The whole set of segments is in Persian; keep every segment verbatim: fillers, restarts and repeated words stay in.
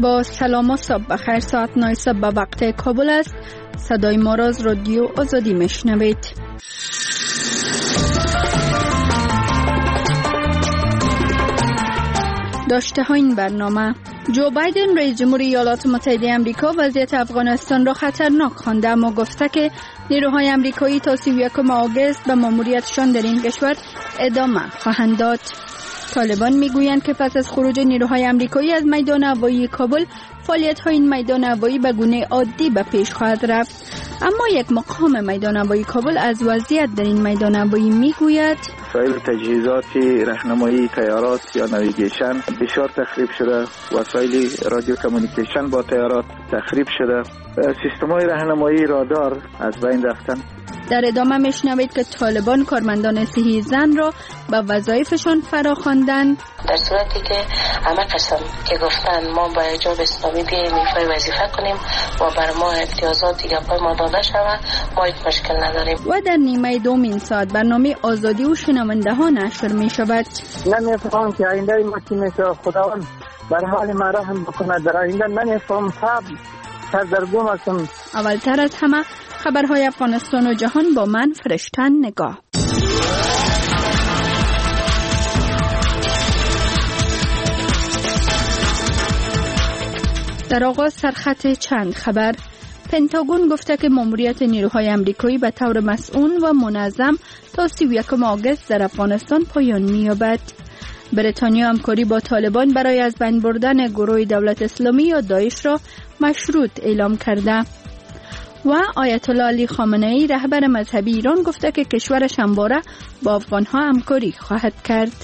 با سلام و صبح بخیر. ساعت نه صبح به وقت کابل است. صدای ما را از رادیو آزادی میشنوید. داشته ها این برنامه: جو بایدن رئیس جمهوری ایالات متحده آمریکا وضعیت افغانستان را خطرناک خوانده، اما گفته که نیروهای آمریکایی تا سی و یکم آگوست به ماموریتشان در این کشور ادامه خواهند داد. طالبان میگویند که پس از خروج نیروهای آمریکایی از میدان هوایی کابل، فعالیت‌های این میدان هوایی به گونه عادی به پیش خواهد رفت. اما یک مقام میدان هوایی کابل از وضعیت در این میدان هوایی میگوید: وسایل تجهیزات راهنمایی طیارات یا نویگیشن بسیار تخریب شده، وسایل رادیو کمیونیکیشن با طیارات تخریب شده، سیستم‌های راهنمایی رادار از بین رفتن. در ادامه میشنوید که طالبان کارمندان صحی زن را به وظایفشان فراخواندند. در صورتی که همه قسم که گفتن ما با حجاب اسلامی بیاییم ایفای وظیفه کنیم و بر ما امتیازات دیگه پای ما داده شود، ما هیچ مشکل نداریم. و در نیمه دوم این ساعت برنامه آزادی و شنونده ها نشر می شود. نمیفهم که آینده ما چی میشه، خداوند بر حال ما رحم بکنه. در آینده نمیفهم، صاحب سردرگم هستم. اولتر از همه خبرهای افغانستان و جهان با من فرشتن نگاه. در آغاز سرخط چند خبر. پنتاگون گفته که ماموریت نیروهای آمریکایی به طور مسئول و منظم تا سی و یکم آگوست در افغانستان پایان می‌یابد. بریتانیا همکاری با طالبان برای از بین بردن گروه دولت اسلامی یا داعش را مشروط اعلام کرده. و آیت الله علی خامنه ای رهبر مذهبی ایران گفته که کشورش همواره با افغانها همکاری خواهد کرد.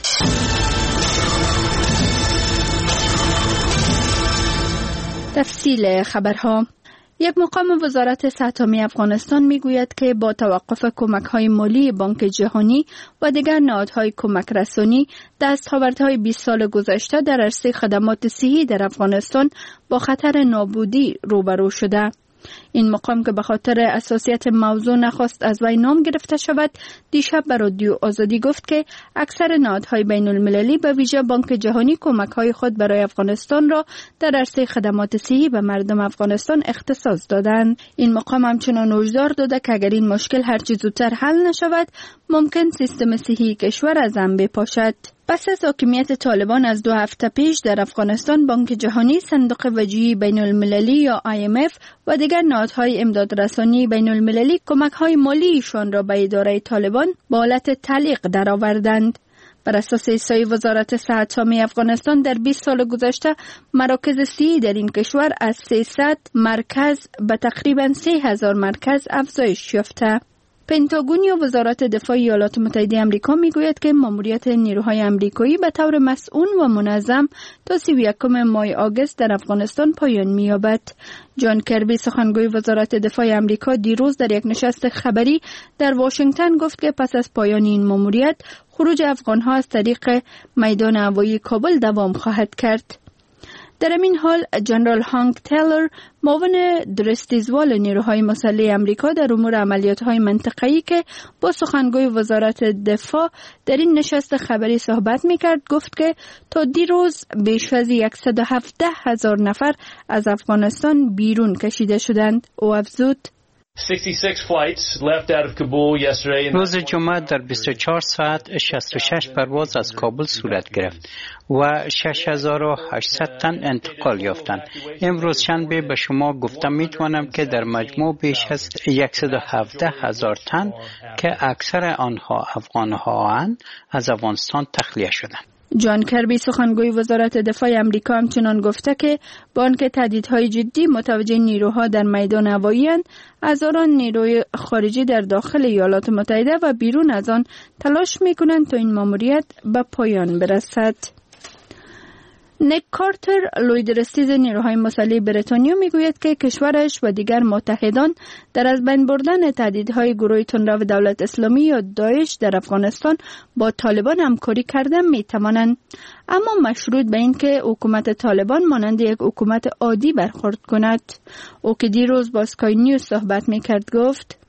تفصیل خبرها. یک مقام وزارت صحت عامه افغانستان میگوید که با توقف کمک‌های مالی بانک جهانی و دیگر نهادهای کمک رسانی، دستاوردهای بیست سال گذشته در عرصه خدمات صحی در افغانستان با خطر نابودی روبرو شده. این مقام که به خاطر اساسیت موضوع نخواست از وی نام گرفته شود، دیشب به رادیو آزادی گفت که اکثر نهادهای بین المللی به ویژه بانک جهانی کمک‌های خود برای افغانستان را در عرصه خدمات صحی به مردم افغانستان اختصاص دادند. این مقام همچنان هشدار داده که اگر این مشکل هرچه زودتر حل نشود، ممکن سیستم صحی کشور از هم بپاشد. پس از حاکمیت طالبان از دو هفته پیش در افغانستان، بانک جهانی، صندوق وجهی بین المللی یا آی ام اف و دیگر نهادهای امدادرسانی بین المللی کمک‌های مالیشان را به اداره طالبان با حالت تعلیق درآوردند. بر اساس احصای وزارت صحت عامه افغانستان در بیست سال گذشته، مراکز صحی در این کشور از سیصد مرکز به تقریباً سه هزار مرکز افزایش یافته. پنتاگون یا وزارت دفاع ایالات متحده آمریکا میگوید که ماموریت نیروهای آمریکایی به طور مسئول و منظم تا سی و یکم ماه آگوست در افغانستان پایان می‌یابد. جان کربی سخنگوی وزارت دفاع آمریکا دیروز در یک نشست خبری در واشنگتن گفت که پس از پایان این ماموریت، خروج افغان‌ها از طریق میدان هوایی کابل دوام خواهد کرد. در این حال جنرال هانک تیلر، معاون درستیزوال نیروهای مسلح آمریکا در امور عملیات‌های منطقه‌ای که با سخنگوی وزارت دفاع در این نشست خبری صحبت می‌کرد، گفت که تا دیروز بیش از صد و هفده هزار نفر از افغانستان بیرون کشیده شدند. او افزود: روز جمعه در بیست و چهار ساعت شصت و شش پرواز از کابل صورت گرفت و شش هزار و هشتصد تن انتقال یافتند. امروز شنبه به شما گفتم میتوانم که در مجموع بیش از صد و هفده هزار تن که اکثر آنها افغان‌ها اند از افغانستان تخلیه شدند. جان کربی سخنگوی وزارت دفاع آمریکا همچنان گفته که با آنکه تهدیدهای جدی متوجه نیروها در میدان هوایی اند، هزاران نیروی خارجی در داخل ایالات متحده و بیرون از آن تلاش میکنند تا این ماموریت به پایان برسد. نیک کارتر، لوی درستیز نیروهای مسلح بریتانیا، میگوید که کشورش و دیگر متحدان در از بین بردن تهدیدهای گروه تندرو دولت اسلامی یا داعش در افغانستان با طالبان همکاری کردن میتوانند، اما مشروط به این که حکومت طالبان مانند یک حکومت عادی برخورد کند. او که دیروز با اسکای نیوز صحبت میکرد گفت: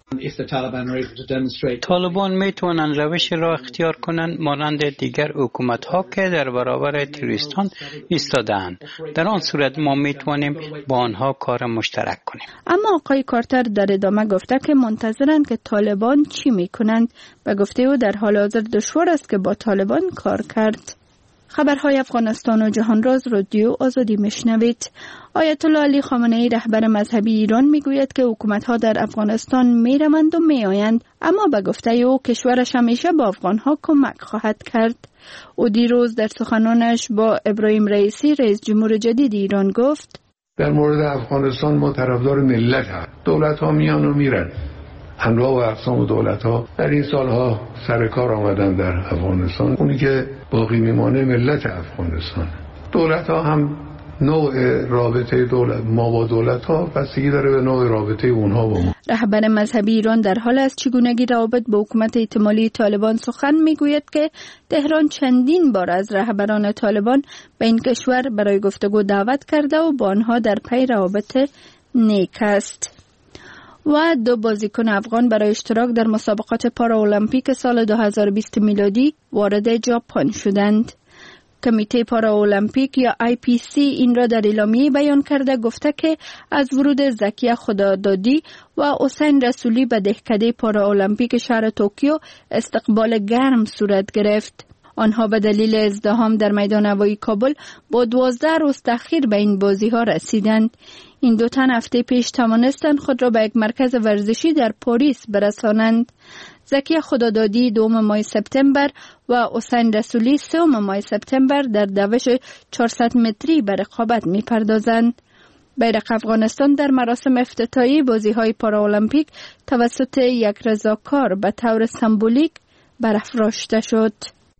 طالبان میتونن روش را اختیار کنند مانند دیگر حکومت ها که در برابر تروریستان ایستاده‌اند. در آن صورت ما میتونیم با آنها کار مشترک کنیم. اما آقای کارتر در ادامه گفته که منتظرند که طالبان چی میکنند و گفته او در حال حاضر دشوار است که با طالبان کار کرد. خبرهای افغانستان و جهان راز رادیو آزادی میشنوید. آیت الله علی خامنه ای رهبر مذهبی ایران میگوید که حکومت‌ها در افغانستان میروند و میآیند، اما به گفته او کشورش همیشه با افغان‌ها کمک خواهد کرد. او دیروز در سخنانش با ابراهیم رئیسی رئیس جمهور جدید ایران گفت: در مورد افغانستان ما طرفدار ملت هم. دولت‌ها میان و میرن. انواع و اقسام دولت‌ها در این سالها سر کار آمدن در افغانستان. اونی که باقی میمانه ملت افغانستان. دولت‌ها هم نوع رابطه دولت ما با دولت‌ها بستگی داره به نوع رابطه اونها با ما. رهبر مذهبی ایران در حال از چگونگی روابط با حکومت احتمالی طالبان سخن میگوید که تهران چندین بار از رهبران طالبان به این کشور برای گفتگو دعوت کرده و با آنها در پی روابط نیک است. و دو بازیکن افغان برای اشتراک در مسابقات پارالمپیک سال دو هزار و بیست میلادی وارد ژاپن شدند. کمیته پارالمپیک یا آی پی سی این را در اعلامیه بیان کرده گفته که از ورود زکیه خدادادی و حسین رسولی به دهکده پارالمپیک شهر توکیو استقبال گرم صورت گرفت. آنها به دلیل ازدحام در میدان هوایی کابل با دوازده روز تأخیر به این بازی ها رسیدند. این دو تن هفته پیش توانستند خود را به یک مرکز ورزشی در پاریس برسانند. زکی خدادادی دوم ماه سپتامبر و حسین رسولی سوم ماه سپتامبر در دوش چهارصد متری به رقابت می پردازند. بیرق افغانستان در مراسم افتتاحی بازی‌های پارالمپیک توسط یک رضاکار به طور سمبولیک برافراشته شد.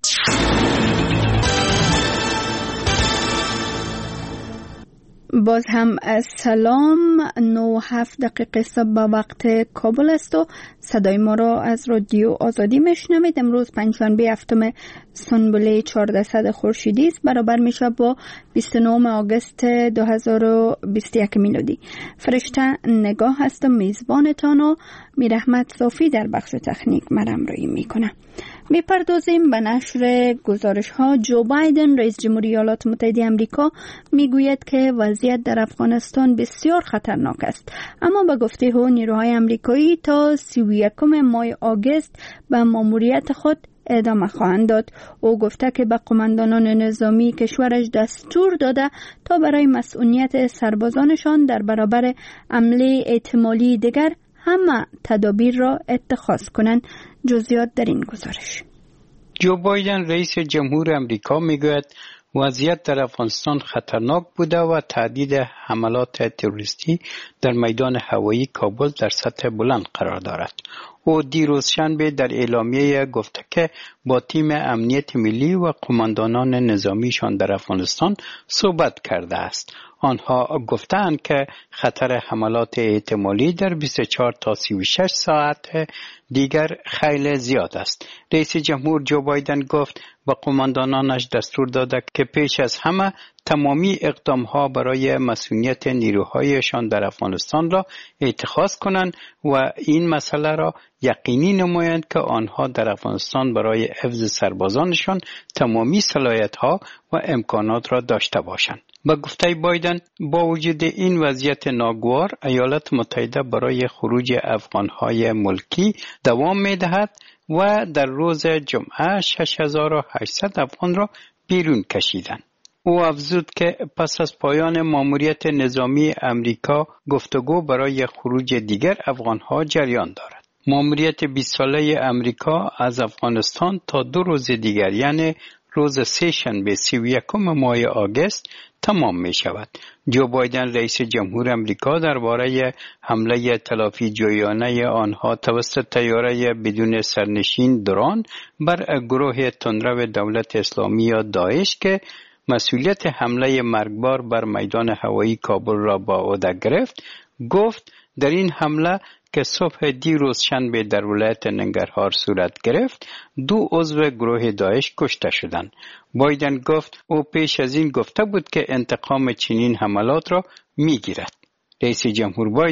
باز هم از سلام. نو هفت دقیقه صبح به وقت کابل است و صدای ما را از رادیو آزادی میشنوید. امروز پنجشنبه هفتم سنبله چهاردهصد خورشیدی است، برابر میشه با بیست و نهم آگوست دو هزار و بیست و یک میلادی. فرشته نگاه هستم میزبانتان و میرحمت صافی در بخش تکنیک من همراهی میکنه. میپردازیم به نشر گزارش ها. جو بایدن رئیس جمهوری ایالات متحده آمریکا میگوید که وضعیت در افغانستان بسیار خطرناک است، اما به گفته او نیروهای آمریکایی تا سی و یکم ماه آگوست به ماموریت خود ادامه خواهند داد. او گفته که به قماندانان نظامی کشورش دستور داده تا برای مسئولیت سربازانشان در برابر حمله احتمالی دیگر همه تدابیر را اتخاذ کنند. جزئیات در این گزارش. جو بایدن رئیس جمهور آمریکا میگوید وضعیت در افغانستان خطرناک بوده و تهدید حملات تروریستی در میدان هوایی کابل در سطح بلند قرار دارد. او دیروز شنبه در اعلامیه گفته که با تیم امنیت ملی و قماندانان نظامیشان در افغانستان صحبت کرده است. آنها گفتند که خطر حملات احتمالی در بیست و چهار تا سی و شش ساعت دیگر خیلی زیاد است. رئیس جمهور جو بایدن گفت و قماندانانش دستور داده که پیش از همه تمامی اقدامها برای مسئولیت نیروهایشان در افغانستان را اتخاذ کنند و این مسئله را یقینی نمایند که آنها در افغانستان برای حفظ سربازانشان تمامی صلاحیت‌ها و امکانات را داشته باشند. با گفته بایدن با وجود این وضعیت ناگوار، ایالات متحده برای خروج افغانهای ملکی دوام می‌دهد و در روز جمعه شش هزار و هشتصد افغان را بیرون کشیدند. او افزود که پس از پایان ماموریت نظامی امریکا گفتگو برای خروج دیگر افغانها جریان دارد. ماموریت بیست ساله امریکا از افغانستان تا دو روز دیگر یعنی روز سه شنبه سی و یکم ماه آگوست تمام می شود. جو بایدن رئیس جمهور امریکا درباره حمله تلافی جویانه آنها توسط طیاره بدون سرنشین درون بر گروه تندرو دولت اسلامی یا داعش که مسئولیت حمله مرگبار بر میدان هوایی کابل را با عهده گرفت گفت در این حمله که صبح دیروز شنبه در ولایت ننگرهار صورت گرفت دو عضو گروه داعش کشته شدند. بایدن گفت او پیش از این گفته بود که انتقام چنین حملات را میگیرد. رئیس جمهور بایدن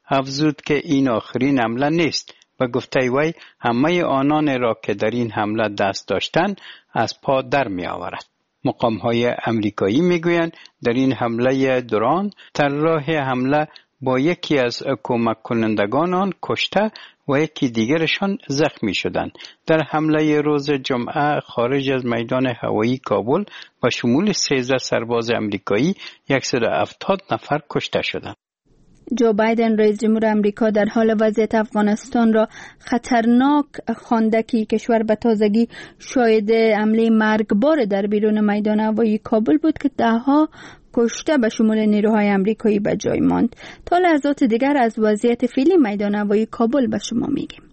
افزود که این آخرین حمله نیست و گفته وی همه آنان را که در این حمله دست داشتند از پا در می آورد. مقام‌های امریکایی میگویند در این حمله درون طراح حمله با یکی از کمک کنندگان آن کشته و یکی دیگرشان زخمی شدند. در حمله روز جمعه خارج از میدان هوایی کابل به شمول سیزده سرباز امریکایی صد و هفتاد نفر کشته شدند. جو بایدن رئیس جمهور امریکا در حال وضعیت افغانستان را خطرناک خوانده که کشور به تازگی شاهد حمله مرگبار در بیرون میدان هوایی کابل بود که دهها کشته به شمول نیروهای امریکایی به جای ماند. تا لحظات دیگر از وضعیت فعلی میدان هوایی کابل به شما میگیم.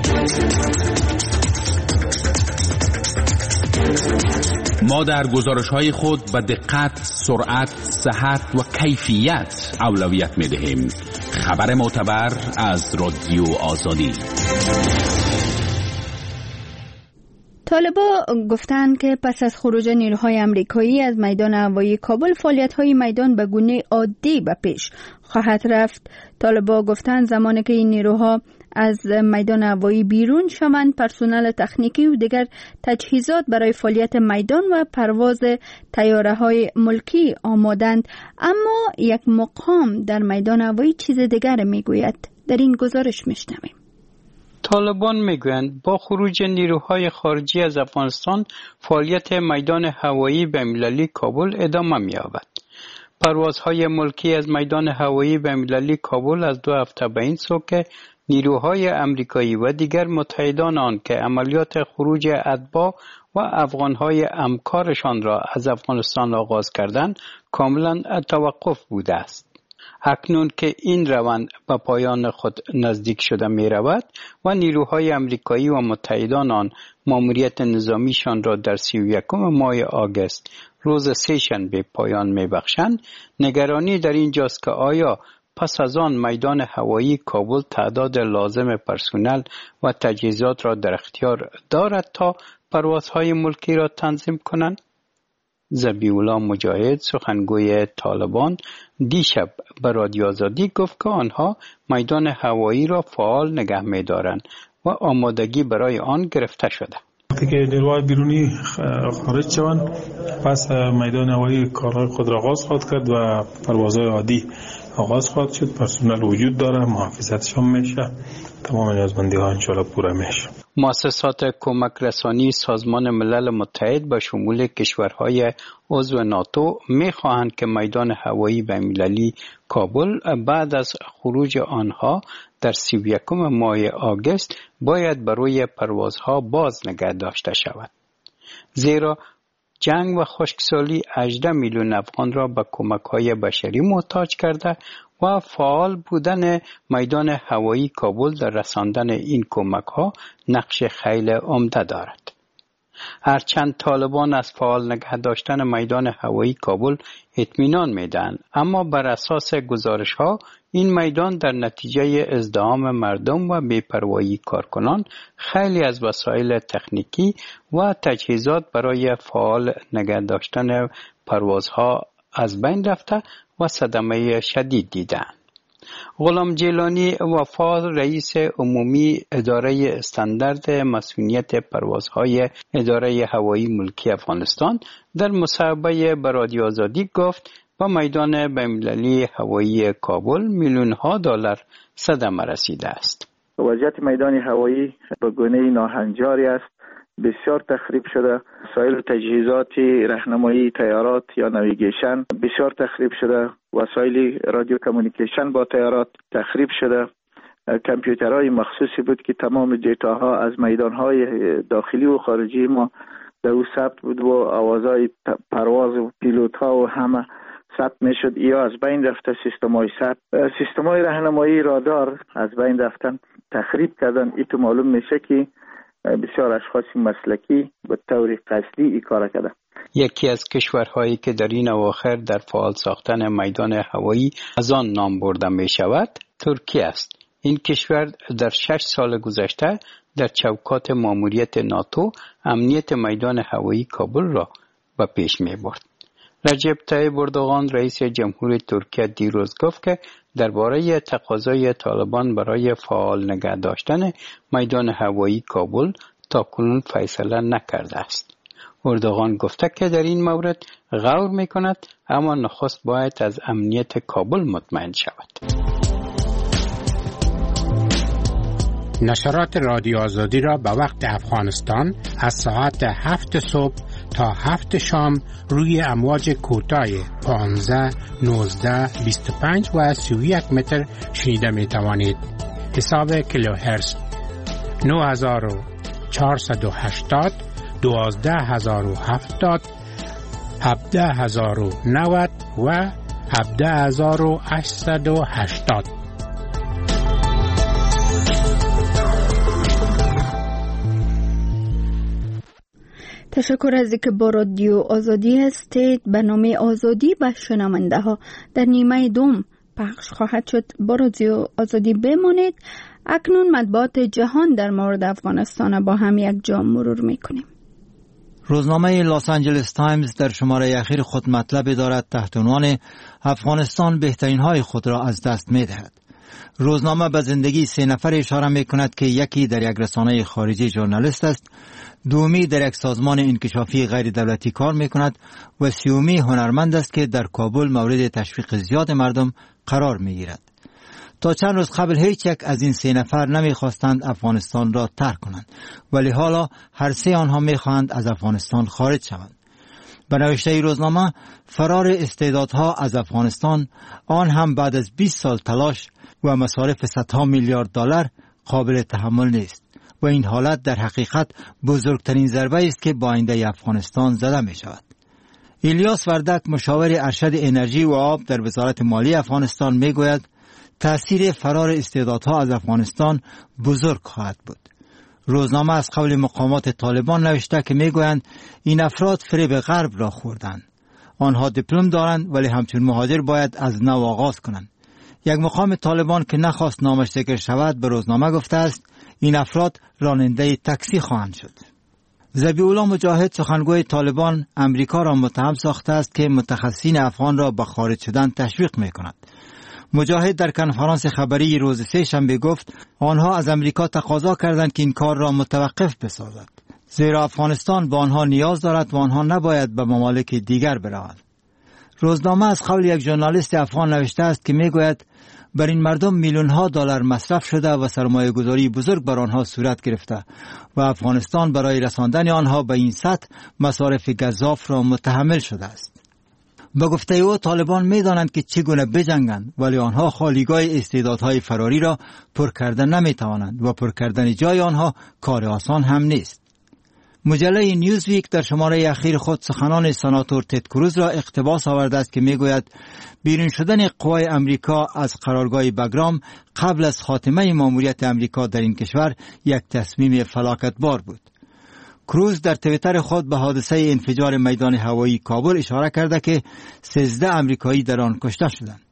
ما در گزارش‌های خود به دقت، سرعت، صحت و کیفیت اولویت می‌دهیم. خبر معتبر از رادیو آزادی. طالبا گفتند که پس از خروج نیروهای امریکایی از میدان هوایی کابل فعالیت‌های میدان به گونه عادی به پیش خواهد رفت. طالبا گفتند زمانی که این نیروها از میدان هوایی بیرون شوند، پرسنل تکنیکی و دیگر تجهیزات برای فعالیت میدان و پرواز طیاره‌های ملکی آمادند. اما یک مقام در میدان هوایی چیز دیگر میگوید. در این گزارش میشنویم. طالبان میگویند با خروج نیروهای خارجی از افغانستان فعالیت میدان هوایی بین‌المللی کابل ادامه می‌یابد. پروازهای ملکی از میدان هوایی بین‌المللی کابل از دو هفته به این سو که نیروهای امریکایی و دیگر متحدان آن که عملیات خروج اتباع و افغانهای همکارشان را از افغانستان آغاز کردند کاملا توقف بوده است. اکنون که این روند به پایان خود نزدیک شده می رود و نیروهای امریکایی و متحدان آن ماموریت نظامیشان را در سی و یکم ماه آگوست روز سه‌شنبه پایان می بخشند، نگرانی در اینجاست که آیا پس از آن میدان هوایی کابل تعداد لازم پرسنل و تجهیزات را در اختیار دارد تا پروازهای ملکی را تنظیم کنند؟ ذبیح‌الله مجاهد سخنگوی طالبان دیشب به رادیو آزادی گفت که آنها میدان هوایی را فعال نگه می‌دارند و آمادگی برای آن گرفته شده. وقتی که نیروهای بیرونی خارج شوند پس میدان هوایی کارهای خود را آغاز خواهد کرد و پروازهای عادی آغاز خواهد شد. پرسنل وجود داره، محافظتشان میشه، تمام نیازمندی‌ها انشاءالله پوره میشه. مؤسسات کمک رسانی سازمان ملل متحد به شمول کشورهای عضو ناتو می‌خواهند که میدان هوایی بین‌المللی کابل بعد از خروج آنها در سی و یکم ماه آگوست باید برای پروازها باز نگه داشته شود. زیرا جنگ و خشکسالی هجده میلیون افغان را به کمک‌های بشری محتاج کرده و فعال بودن میدان هوایی کابل در رساندن این کمک‌ها نقش خیلی عمده دارد. هرچند طالبان از فعال نگه داشتن میدان هوایی کابل اطمینان میدن، اما بر اساس گزارش‌ها این میدان در نتیجه ازدحام مردم و بی‌پروایی کارکنان خیلی از وسایل تکنیکی و تجهیزات برای فعال نگه داشتن پروازها از بین رفته و صدمه شدید دیدند. غلام جیلانی وفا رئیس عمومی اداره استاندارد مسئولیت پروازهای اداره هوایی ملکی افغانستان در مصاحبه با رادیو آزادی گفت با میدان بین‌المللی هوایی کابل میلیون ها دلار صدمه رسیده است. وضعیت میدان هوایی به گونه ناهنجاری است، بسیار تخریب شده. وسایل و تجهیزات راهنمایی طیارات یا نویگیشن بسیار تخریب شده. وسایل رادیو کمیونیکیشن با طیارات تخریب شده. کامپیوترهای مخصوصی بود که تمام دیتاها از میدانهای داخلی و خارجی ما در او ثبت بود و آوازهای پرواز و پیلوت ها و همه ثبت میشد. یا از بین رفته سیستم های ثبت، سیستم های راهنمایی رادار از بین رفتن، تخریب کردن. این تو معلوم میشه که بسیار اشخاص مسلکی به طور قصدی این کار کرده. یکی از کشورهایی که در این اواخر در فعال ساختن میدان هوایی از آن نام برده می شود ترکیه است. این کشور در شش سال گذشته در چوکات ماموریت ناتو امنیت میدان هوایی کابل را به پیش می برد. رجب طیب اردوغان رئیس جمهور ترکیه دیروز گفت که درباره تقاضای طالبان برای فعال نگه داشتن میدان هوایی کابل تاکنون فیصله نکرده است. اردوغان گفته که در این مورد غور میکند، اما نخست باید از امنیت کابل مطمئن شود. نشرات رادیو آزادی را به وقت افغانستان از ساعت هفت صبح تا هفت شام روی امواج کوتاه پانزده، نوزده، بیست و پنج و سی و یک متر شنیده می توانید. حساب کیلوهرتز نه هزار و چهارصد و هشتاد، دوازده هزار و هفتاد، هفده هزار و نود و هفده هزار و هشتصد و هشتاد. تشکر از اینکه با رادیو آزادی هستید. برنامه آزادی به شنونده ها در نیمه دوم پخش خواهد شد. با رادیو آزادی بمانید. اکنون مطبوعات جهان در مورد افغانستان با هم یک جا مرور میکنیم. روزنامه لاس آنجلس تایمز در شماره اخیر خود مطلب دارد تحت عنوان افغانستان بهترین های خود را از دست می دهد. روزنامه به زندگی سه نفر اشاره می کند که یکی در یک رسانه خارجی ژورنالیست است، دومی در یک سازمان انکشافی غیر دولتی کار می کند و سیومی هنرمند است که در کابل مورد تشویق زیاد مردم قرار می گیرد. تا چند روز قبل هیچ یک از این سه نفر نمی خواستند افغانستان را ترک کنند، ولی حالا هر سه آنها می خواهند از افغانستان خارج شوند. به نوشته روزنامه، فرار استعدادها از افغانستان، آن هم بعد از بیست سال تلاش و مصارف صدها میلیارد دلار، قابل تحمل نیست و این حالت در حقیقت بزرگترین ضربه است که با آینده افغانستان زده می شود. الیاس وردک، مشاور ارشد انرژی و آب در وزارت مالی افغانستان، می گوید تأثیر فرار استعدادها از افغانستان بزرگ خواهد بود. روزنامه از قول مقامات طالبان نوشته که می گویند این افراد فریب غرب را خوردند. آنها دیپلم دارند ولی همچون مهاجر باید از نو آغاز کنند. یک مقام طالبان که نخواست نامش ذکر شود به روزنامه گفته است این افراد راننده تاکسی خواهند شد. ذبیح‌الله مجاهد، سخنگوی طالبان، امریکا را متهم ساخته است که متخصصین افغان را به خارج شدن تشویق می کند. مجاهد در کنفرانس خبری روز سه شنبه گفت آنها از امریکا تقاضا کردند که این کار را متوقف بسازد، زیرا افغانستان با آنها نیاز دارد و آنها نباید به ممالک دیگر بروند. روزنامه از قول یک ژورنالیست افغان نوشته است که میگوید بر این مردم میلیون ها دلار مصرف شده و سرمایه گذاری بزرگ بر آنها صورت گرفته و افغانستان برای رساندن آنها به این سطح مصارف گزاف را متحمل شده است. به گفته او طالبان می‌دانند که چگونه بجنگند، ولی آنها خالیگاه استعدادهای فراری را پر کردن نمی‌توانند و پر کردن جای آنها کار آسان هم نیست. مجله نیوزویک در شماره اخیر خود سخنان سناتور تد کروز را اقتباس آورده است که میگوید بیرون شدن قوای امریکا از قرارگاه بگرام قبل از خاتمه ماموریت امریکا در این کشور یک تصمیم فلاکتبار بود. کروز در توییتر خود به حادثه انفجار میدان هوایی کابل اشاره کرده که سیزده امریکایی در آن کشته شدند.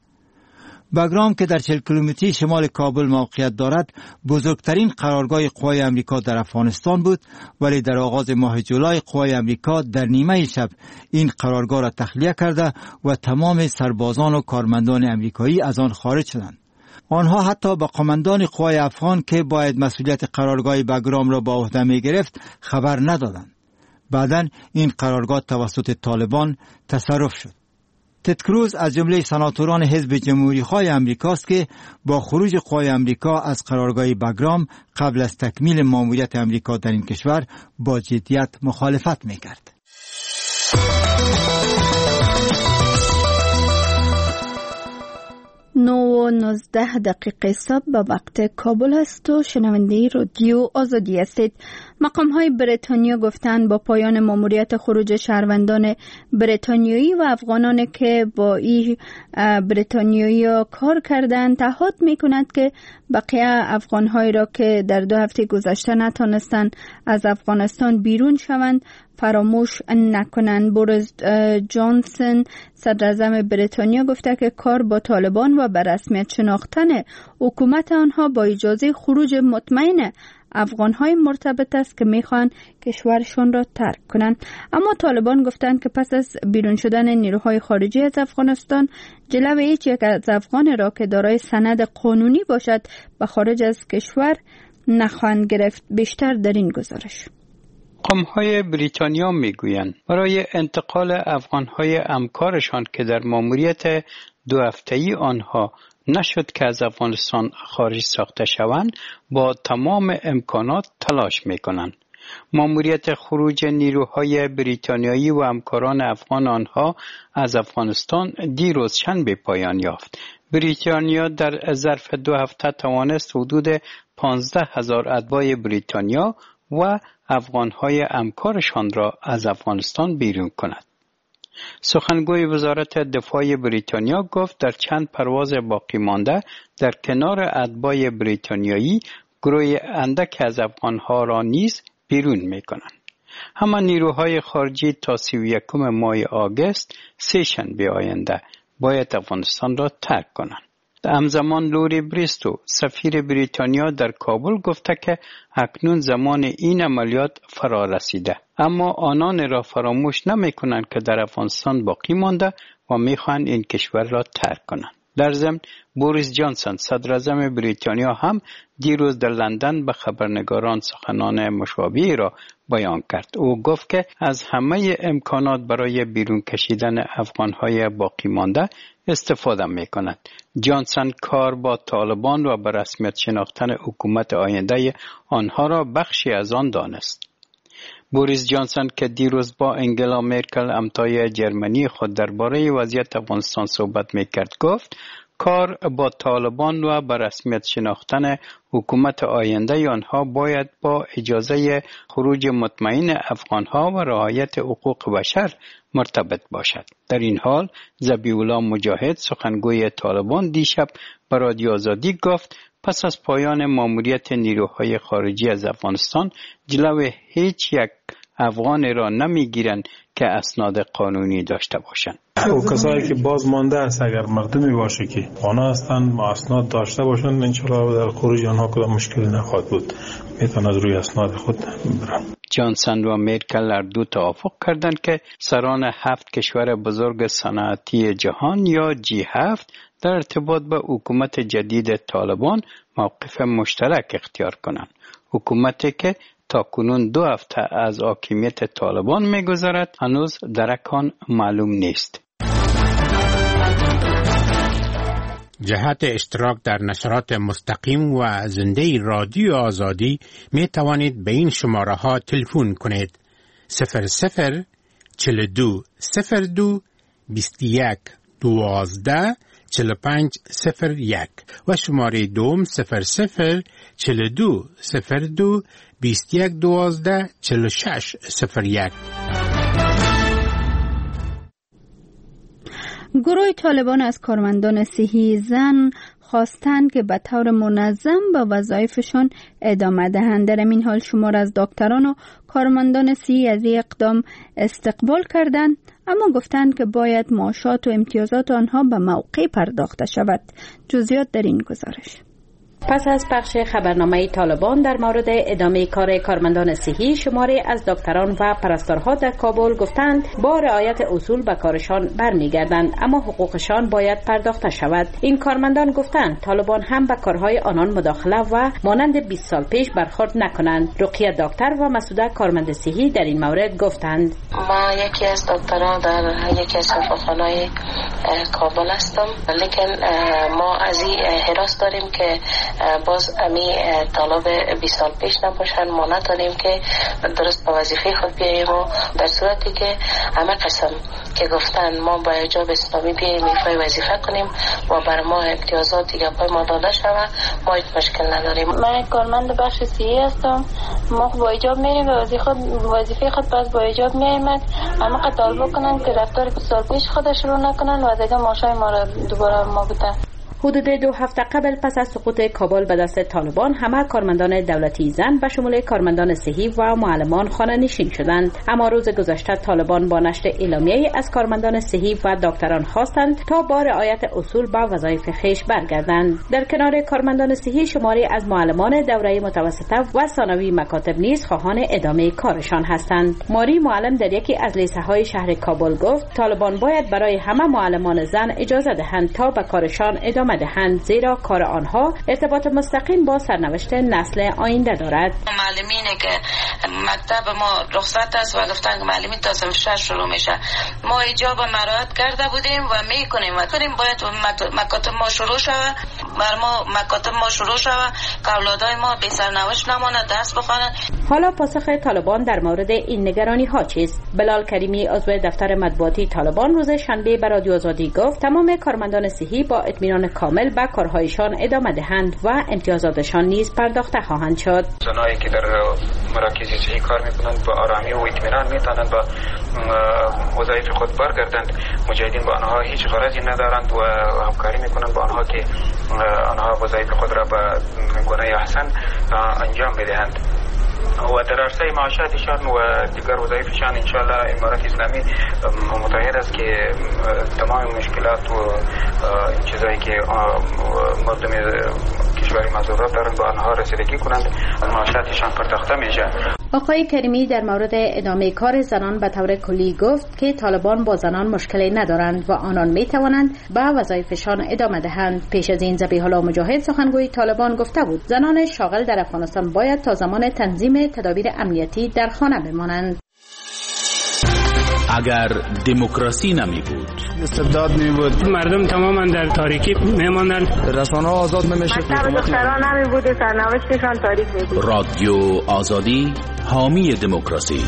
بگرام که در چهل کیلومتری شمال کابل موقعیت دارد، بزرگترین قرارگاه قوای امریکا در افغانستان بود، ولی در آغاز ماه جولای قوای امریکا در نیمه شب این قرارگاه را تخلیه کرده و تمام سربازان و کارمندان امریکایی از آن خارج شدند. آنها حتی به قماندان قوای افغان که باید مسئولیت قرارگاه بگرام را به عهده می گرفت خبر ندادند. بعداً این قرارگاه توسط طالبان تصرف شد. تد کروز از جمله سناتوران حزب جمهوری‌خواه امریکاست که با خروج قوای امریکا از قرارگاه بگرام قبل از تکمیل ماموریت امریکا در این کشور با جدیت مخالفت می‌کرد. نو و نوزده دقیقه صبح به وقت کابل است و شنونده رادیو آزادی هستید. مقام های بریتانیا گفتند با پایان ماموریت خروج شهروندان بریتانیایی و افغانان که با این بریتانیایی کار کردند تعهد می کند که بقیه افغان های را که در دو هفته گذشته نتانستند از افغانستان بیرون شوند فراموش نکنند. بوریس جانسون صدر اعظم بریتانیا گفته که کار با طالبان و به رسمیت شناختن حکومت آنها با اجازه خروج مطمئن افغان‌های مرتبط است که می‌خواهند کشورشان را ترک کنند. اما طالبان گفتند که پس از بیرون شدن نیروهای خارجی از افغانستان جلوی هیچ یک از افغان را که دارای سند قانونی باشد به خارج از کشور نخواهند گرفت. بیشتر در این گزارش. قوم‌های بریتانیا میگویند برای انتقال افغان‌های همکارشان که در ماموریت دو هفته‌ای آنها نشد که از افغانستان خارج ساخته شوند با تمام امکانات تلاش میکنند. ماموریت خروج نیروهای بریتانیایی و همکاران افغان آنها از افغانستان دیروز شنبه پایان یافت. بریتانیا در ظرف دو هفته توانست حدود پانزده هزار اتباع بریتانیا و افغان‌های همکارشان را از افغانستان بیرون کند. سخنگوی وزارت دفاع بریتانیا گفت در چند پرواز باقی مانده در کنار اتباع بریتانیایی گروه اندک از افغان‌ها را نیز بیرون می‌کنند. همه نیروهای خارجی تا سی و یکم ماه آگوست سه شنبه آینده باید افغانستان را ترک کنند. همزمان لوری بریستو سفیر بریتانیا در کابل گفته که اکنون زمان این عملیات فرا رسیده، اما آنان را فراموش نمی کنند که در افغانستان باقی مانده و می خواهند این کشور را ترک کنند. در ضمن بوریس جانسون صدر اعظم بریتانیا هم دیروز در لندن به خبرنگاران سخنان مشابهی را بیان کرد. او گفت که از همه امکانات برای بیرون کشیدن افغان‌های باقی مانده استفاده می‌کند. جانسون کار با طالبان و به رسمیت شناختن حکومت آینده آنها را بخشی از آن دانست. بوریس جانسون که دیروز با انگلا مرکل همتای جرمنی خود درباره وضعیت افغانستان صحبت می‌کرد گفت کار با طالبان و به رسمیت شناختن حکومت آینده آنها باید با اجازه خروج مطمئن افغانها و رعایت حقوق بشر مرتبط باشد. در این حال ذبیح‌الله مجاهد سخنگوی طالبان دیشب به رادیو آزادی گفت پس از پایان ماموریت نیروهای خارجی از افغانستان جلوی هیچ یک افغان را نمیگیرند که اسناد قانونی داشته باشند. او کسایی که باز مانده است اگر مردمی باشه که آنها هستند ما اسناد داشته باشند انشالله در خروج آنها کدام مشکلی نخواهد بود، میتونند روی اسناد خود برن. جانسون و مرکل هر دو توافق کردند که سران هفت کشور بزرگ صنعتی جهان یا جی هفت در ارتباط به حکومت جدید طالبان موقف مشترک اختیار کنند. حکومتی که تا کنون دو هفته از حاکمیت طالبان می‌گذرد هنوز درکان معلوم نیست. جهت اشتراک در نشرات مستقیم و زنده رادیو آزادی می توانید به این شماره ها تلفن کنید: صفر صفر چهل و دو صفر دو بیست و یک دوازده چهل و پنج صفر یک و شماره دوم صفر صفر چهل و دو صفر دو بیست و یک دوازده چهل و شش صفر یک. گروه طالبان از کارمندان صحی زن خواستند که به طور منظم به وظایفشان ادامه دهند. در این حال شمار از دکتران و کارمندان صحی از این اقدام استقبال کردند، اما گفتند که باید معاشات و امتیازات آنها به موقع پرداخته شود. جزئیات در این گزارش. پس از پخش خبرنامه طالبان در مورد ادامه کار کارمندان صحی، شماری از دکتران و پرستارها در کابل گفتند با رعایت اصول به کارشان برمیگردند، اما حقوقشان باید پرداخته شود. این کارمندان گفتند طالبان هم به کارهای آنان مداخله و مانند بیست سال پیش برخورد نکنند. رقیه دکتر و مسعوده کارمند صحی در این مورد گفتند: ما یکی از دکتران در یکی از شفاخانه‌های کابل هستم، لیکن ما از این حراس داریم که باز امی طالب بیست سال پیش نباشن، ما نداریم که درست به وظیفه خود بیاییم و در صورتی که همه قسم که گفتن ما با اجاب اسلامی بیاییم ایفای وظیفه کنیم و بر ما امتیازات دیگه پای ما داده شود، ما هیچ مشکل نداریم. من کارمند بخش صحی هستم، ما با اجاب میریم و وظیفه خود باز با اجاب میاییم، همه قطال بکنن که رفتار بیست سال پیش خودش رو نکنن و دیگه ماشای ما را دوباره ما بده. حدود دو هفته قبل پس از سقوط کابل به دست طالبان همه کارمندان دولتی زن به شمول کارمندان صحی و معلمان خانه نشین شدند. اما روز گذشته طالبان با نشر اعلامیه‌ای از کارمندان صحی و دکتران خواستند تا با رعایت اصول به وظایف خویش برگردند. در کنار کارمندان صحی شماری از معلمان دوره متوسطه و ثانوی مکاتب نیز خواهان ادامه کارشان هستند. ماری معلم در یکی از لیسه‌های شهر کابل گفت طالبان باید برای همه معلمان زن اجازه دهند تا به کارشان ادامه دهند، زیرا کار آنها ارتباط مستقیم با سرنوشت نسل آینده دارد. معلمینه که مکتب ما رخصت است و گفتن که معلمی تا صنف شش شروع میشه. ما ایجاب مراعات کرده بودیم و میکنیم و کنیم باید مکاتب ما شروع شود. بر ما مکاتب ما شروع شود که اولادای ما بی سرنوشت نماند، درس بخوانند. حالا پاسخ طالبان در مورد این نگرانی ها چیست؟ بلال کریمی عضو دفتر مطبوعاتی طالبان روز شنبه به رادیو آزادی گفت تمام کارمندان صحی با اطمینان کامل به کارهایشان ادامه دهند و امتیازاتشان نیز پرداخته خواهند شد. زنایی که در مراکز صحی کار میکنند با آرامی و اطمینان میتونند با وظایف خود برگردند. مجاهدین با آنها هیچ غرضی ندارند و همکاری میکنند با آنها که آنها وظایف خود را به گونه احسن انجام بدهند و در عرصه معاشاتشان و دیگر وظایفشان انشاءالله امارات اسلامی متحد است که تمام مشکلات و چیزایی که مردم کشوری مضرورات دارند با آنها رسیدگی کنند، معاشاتشان پرداخته میشه. آقای کریمی در مورد ادامه کار زنان به طور کلی گفت که طالبان با زنان مشکلی ندارند و آنان می توانند به وظایفشان ادامه دهند. پیش از این ذبیح الله مجاهد سخنگوی طالبان گفته بود زنان شاغل در افغانستان باید تا زمان تنظیم تدابیر امنیتی در خانه بمانند. اگر دموکراسی نمی بود، استبداد می بود، مردم تماما در تاریکی می ماندند، رسانه ها آزاد نمی شد، دختران نمی بود، سرنوشتشان تاریک می بود. رادیو آزادی، حامی دموکراسی.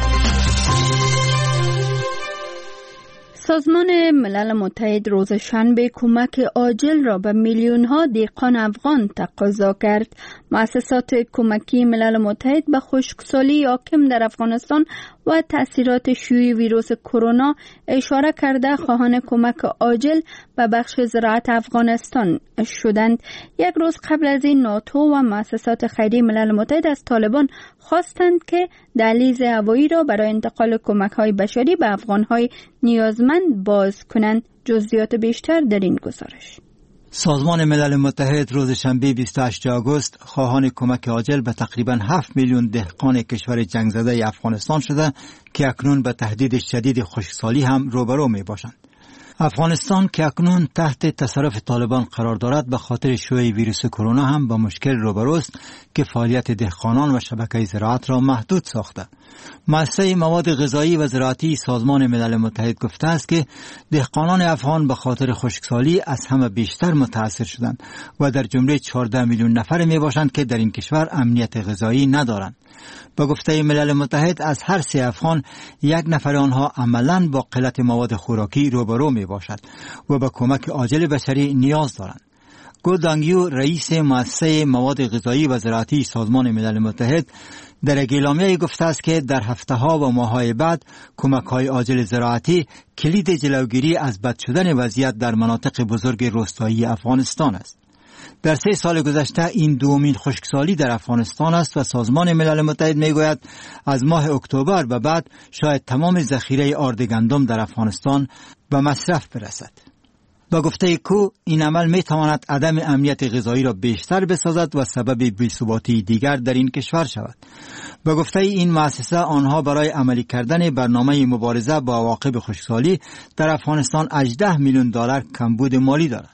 سازمان ملل متحد روز شنبه کمک عاجل را به میلیون ها دهقان افغان تقاضا کرد. مؤسسات کمکی ملل متحد به خشکسالی حاکم در افغانستان و تأثیرات شیوع ویروس کرونا اشاره کرده خواهان کمک عاجل به بخش زراعت افغانستان شدند. یک روز قبل از این ناتو و مؤسسات خیریه ملل متحد از طالبان خواستند که دهلیز هوایی را برای انتقال کمک‌های بشری به افغان‌های نیازمند باز کنند. جزئیات بیشتر در این گزارش. سازمان ملل متحد روز شنبه بیست و هشتم آگوست خواهان کمک عاجل به تقریباً هفت میلیون دهقان کشور جنگ زده افغانستان شده که اکنون به تهدید شدید خشکسالی هم روبرو می باشند. افغانستان که اکنون تحت تصرف طالبان قرار دارد به خاطر شیوع ویروس کرونا هم با مشکل روبروست که فعالیت دهقانان و شبکه زراعت را محدود ساخته. مؤسسه مواد غذایی و زراعتی سازمان ملل متحد گفته است که دهقانان افغان به خاطر خشکسالی از همه بیشتر متاثر شدند و در جمله چهارده میلیون نفر می باشند که در این کشور امنیت غذایی ندارند. با گفته ملل متحد از هر سه افغان یک نفر آنها عملاً با قلت مواد خوراکی روبرو می باشد و به کمک عاجل بشری نیاز دارند. گو دانگیو رئیس مؤسسه مواد غذایی و زراعتی سازمان ملل متحد در اعلامیه گفته است که در هفته ها و ماه های بعد کمک های عاجل زراعتی کلید جلوگیری از بد شدن وضعیت در مناطق بزرگ روستایی افغانستان است. در سه سال گذشته این دومین خشکسالی در افغانستان است و سازمان ملل متحد میگوید از ماه اکتبر به بعد شاید تمام ذخیره آرد گندم در افغانستان به مصرف برسد. با گفته کو این عمل می تواند عدم امنیت غذایی را بیشتر بسازد و سبب بی‌ثباتی دیگر در این کشور شود. با گفته این مؤسسه آنها برای عملی کردن برنامه مبارزه با عواقب خشکسالی در افغانستان هجده میلیون دلار کمبود مالی دارد.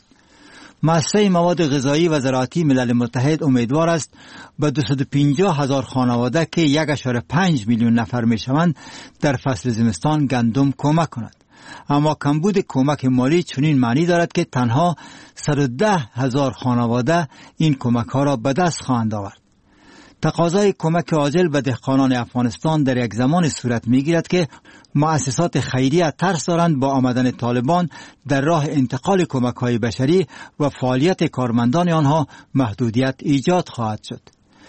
مؤسسه مواد غذایی و زراعتی ملل متحد امیدوار است به دویست و پنجاه هزار خانواده که یک و پنج میلیون نفر می شوند در فصل زمستان گندم کمک کند. اما کمبود کمک مالی چنین معنی دارد که تنها صد و ده هزار خانواده این کمک ها را به دست خواهند آورد. تقاضای کمک عاجل به دهقانان افغانستان در یک زمان صورت میگیرد که مؤسسات خیریه ترس دارند با آمدن طالبان در راه انتقال کمک های بشری و فعالیت کارمندان آنها محدودیت ایجاد خواهد شد.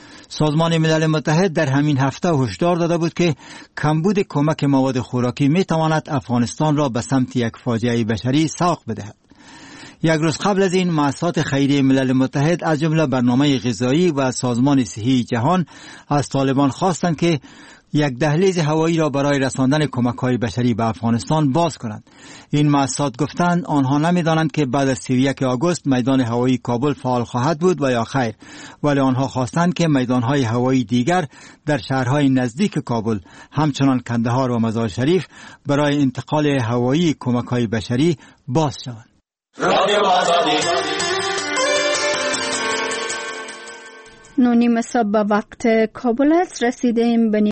سازمان ملل متحد در همین هفته هشدار داده بود که کمبود کمک مواد خوراکی می تواند افغانستان را به سمت یک فاجعه بشری سوق بدهد. یک روز قبل از این مؤسسات خیریه ملل متحد از جمله برنامه غذایی و سازمان صحی جهان از طالبان خواستند که یک دهلیز هوایی را برای رساندن کمک‌های بشری به افغانستان باز کنند. این مؤسسات گفتند آنها نمی‌دانند که بعد از سی و یک آگوست میدان هوایی کابل فعال خواهد بود و یا خیر، ولی آنها خواستند که میدان‌های هوایی دیگر در شهرهای نزدیک کابل همچنان کندهار و مزار شریف برای انتقال هوایی کمک‌های بشری باز شوند. نونیم صبح وقت کابل است. رسیدیم به